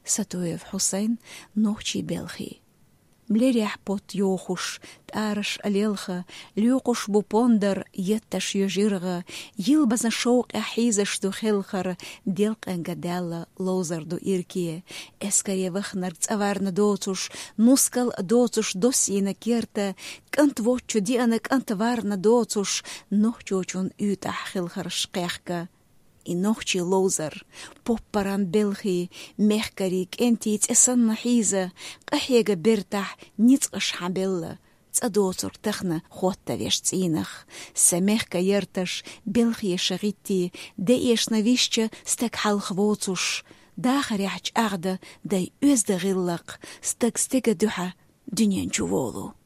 Сатуев Хусейн нохчи белхи. Млерях пот йохуш, таараш алелха, люкуш бупондар, етташ южирга, йилбаза шоук ахизаш ду хилхар, делкан гадала, лозар ду иркие, эскаре вахнар цаварна доцуш, нускал доцуш досина керта, кант вочу диана кантварна доцуш, нохчочун ютах хилхар шкехка. И нохчи лозар, поппаран белхи, мехкарик, энтиц эсан нахиза, قحيقة برتاح نيتقش حبيلا تصدوصر تخنا خوتا ويش تسينخ سميخكا يرتش بلخي شغيتي دايش نويشتش ستك حال خووتوش داخر يحج أغدا داي أزد غلق ستك دوحة دنيا نجوولو